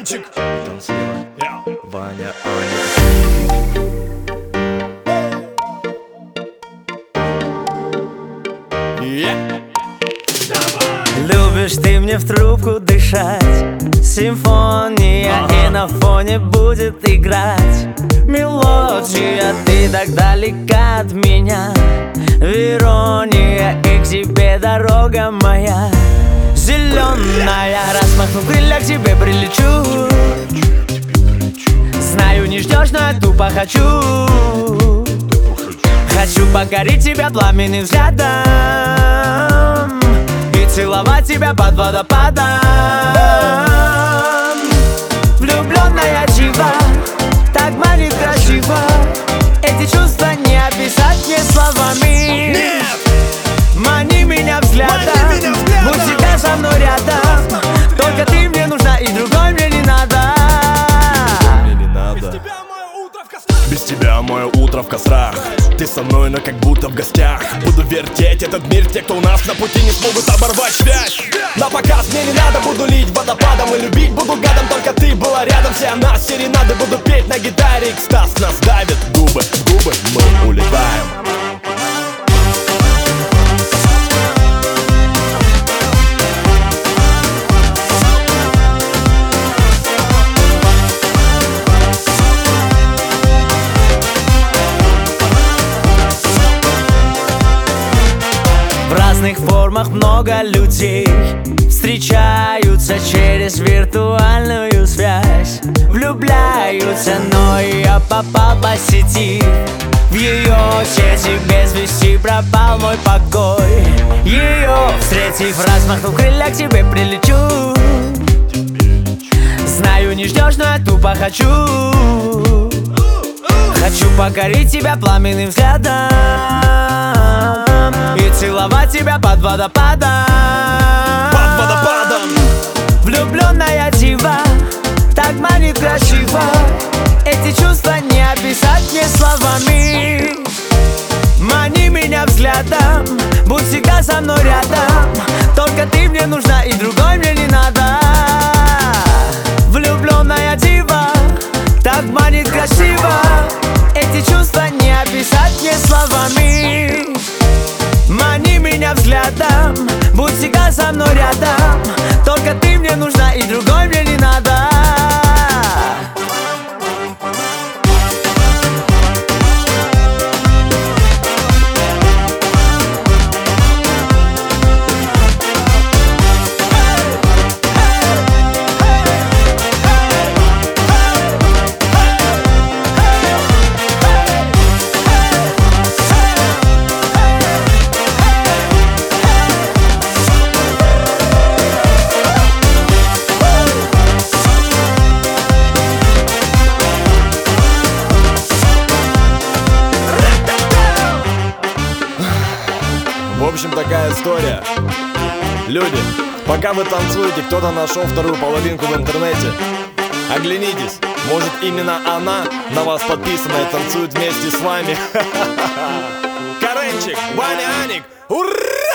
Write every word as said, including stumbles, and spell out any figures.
Каренчик. Там слева Yeah. Ваня, Аня. Yeah. Любишь ты мне в трубку дышать, симфония, Ага. и на фоне будет играть мелодия. Ты так далека от меня, Верония, и к тебе дорога моя зеленая. Размахну крылья, к тебе прилечу. Знаю, не ждешь, но я тупо хочу. Хочу покорить тебя пламенным взглядом и целовать тебя под водопадом. Влюбленная чива, так манит красиво. Эти чувства не описать мне словами. Нет. Мани меня взглядом, Мани меня взглядом. будь всегда со мной рядом. Только ты мне нужна, и другой мне не надо. Мне не надо. Без тебя мое утро в кострах. Ты со мной, но как будто в гостях. Буду вертеть этот мир, те, кто у нас на пути, не смогут оборвать связь. На показ мне не надо, буду лить водопадом и любить буду гадом, только ты была рядом. Все о нас серенады буду петь на гитаре. Экстаз нас давит, губы в губы мы улетаем. В разных формах много людей встречаются через виртуальную связь. Влюбляются, но я попал по сети. В ее сети без вести пропал мой покой. Ее встретив, размахнув крылья, к тебе прилечу. Знаю, не ждешь, но я тупо хочу. Хочу покорить тебя пламенным взглядом и целовать тебя под водопадом. Под водопадом. Влюбленная дива, так манит красиво. Эти чувства не описать мне словами. Мани меня взглядом, будь всегда со мной рядом. Только ты мне нужна, и другой мне не надо. Влюбленная дива, так манит красиво. Эти чувства не описать мне словами. Мани меня взглядом, будь всегда со мной рядом. Только ты мне нужна, и другой мне не надо. В общем, такая история. Люди, пока вы танцуете, кто-то нашел вторую половинку в интернете. Оглянитесь, может именно она на вас подписана и танцует вместе с вами. Каренчик, Ваня, Аник, ура!